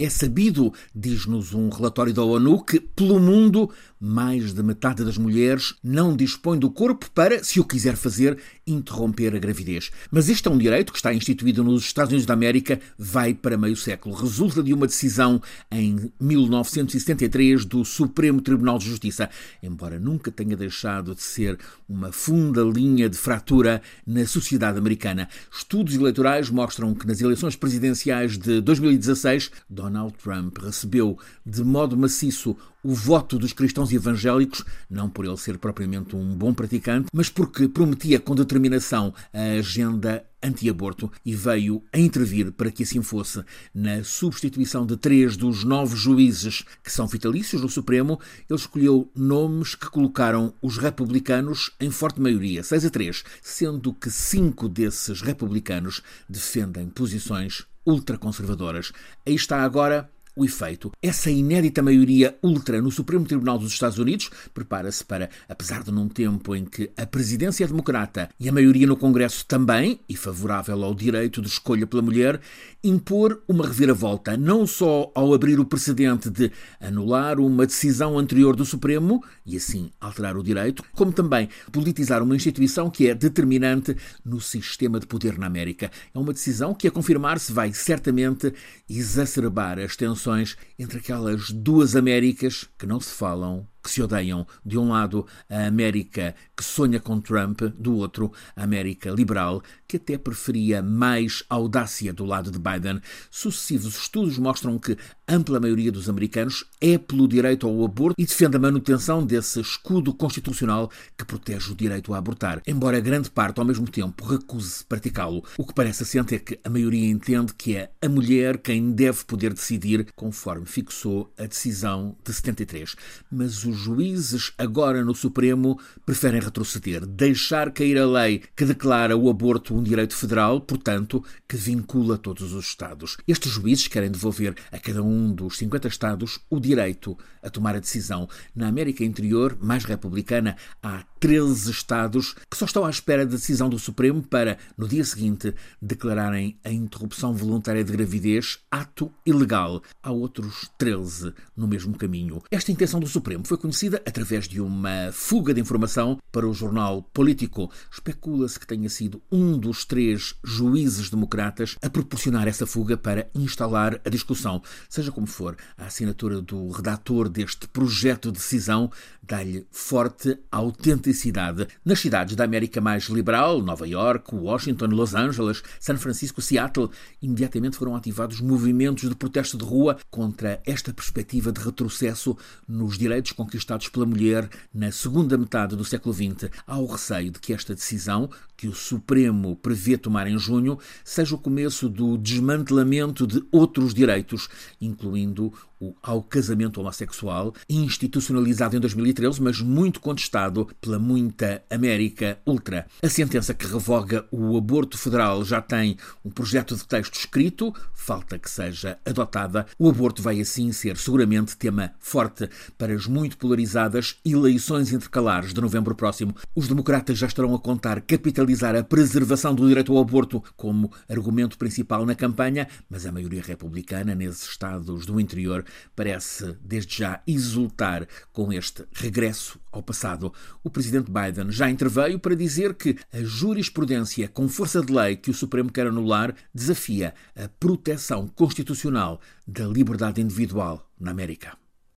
É sabido, diz-nos um relatório da ONU, que pelo mundo mais de metade das mulheres não dispõe do corpo para, se o quiser fazer, interromper a gravidez. Mas este é um direito que está instituído nos Estados Unidos da América, vai para meio século. Resulta de uma decisão em 1973 do Supremo Tribunal de Justiça, embora nunca tenha deixado de ser uma funda linha de fratura na sociedade americana. Estudos eleitorais mostram que nas eleições presidenciais de 2016, Donald Trump recebeu de modo maciço o voto dos cristãos evangélicos, não por ele ser propriamente um bom praticante, mas porque prometia com determinação a agenda anti-aborto e veio a intervir para que assim fosse. Na substituição de 3 dos 9 juízes que são vitalícios no Supremo, ele escolheu nomes que colocaram os republicanos em forte maioria, 6-3, sendo que 5 desses republicanos defendem posições ultraconservadoras. Aí está agora o efeito. Essa inédita maioria ultra no Supremo Tribunal dos Estados Unidos prepara-se para, apesar de num tempo em que a presidência é democrata e a maioria no Congresso também, e favorável ao direito de escolha pela mulher, impor uma reviravolta, não só ao abrir o precedente de anular uma decisão anterior do Supremo e assim alterar o direito, como também politizar uma instituição que é determinante no sistema de poder na América. É uma decisão que, a confirmar-se, vai certamente exacerbar as tensões entre aquelas duas Américas que não se falam, que se odeiam. De um lado, a América que sonha com Trump, do outro, a América liberal, que até preferia mais audácia do lado de Biden. Sucessivos estudos mostram que a ampla maioria dos americanos é pelo direito ao aborto e defende a manutenção desse escudo constitucional que protege o direito a abortar, embora grande parte, ao mesmo tempo, recuse praticá-lo. O que parece assente é que a maioria entende que é a mulher quem deve poder decidir, conforme fixou a decisão de 73. Mas os juízes, agora no Supremo, preferem retroceder, deixar cair a lei que declara o aborto um direito federal, portanto, que vincula todos os Estados. Estes juízes querem devolver a cada um dos 50 Estados o direito a tomar a decisão. Na América Interior, mais republicana, há 13 Estados que só estão à espera da decisão do Supremo para, no dia seguinte, declararem a interrupção voluntária de gravidez ato ilegal. Há outros 13 no mesmo caminho. Esta intenção do Supremo foi conhecida através de uma fuga de informação para o jornal Político. Especula-se que tenha sido um dos 3 juízes democratas a proporcionar essa fuga para instalar a discussão. Seja como for, a assinatura do redator deste projeto de decisão dá-lhe forte autenticidade. Nas cidades da América mais liberal, Nova York, Washington, Los Angeles, San Francisco, Seattle, imediatamente foram ativados movimentos de protesto de rua contra esta perspectiva de retrocesso nos direitos conquistados pela mulher na segunda metade do século XX. Há o receio de que esta decisão, que o Supremo prevê tomar em junho, seja o começo do desmantelamento de outros direitos, incluindo o ao casamento homossexual, institucionalizado em 2013, mas muito contestado pela muita América ultra. A sentença que revoga o aborto federal já tem um projeto de texto escrito, falta que seja adotada. O aborto vai assim ser seguramente tema forte para as muito polarizadas eleições intercalares de novembro próximo. Os democratas já estarão a contar capitalizar a preservação do direito ao aborto como argumento principal na campanha, mas a maioria republicana nesses estados do interior parece desde já exultar com este regresso ao passado. O presidente Biden já interveio para dizer que a jurisprudência com força de lei que o Supremo quer anular desafia a proteção constitucional da liberdade individual na América.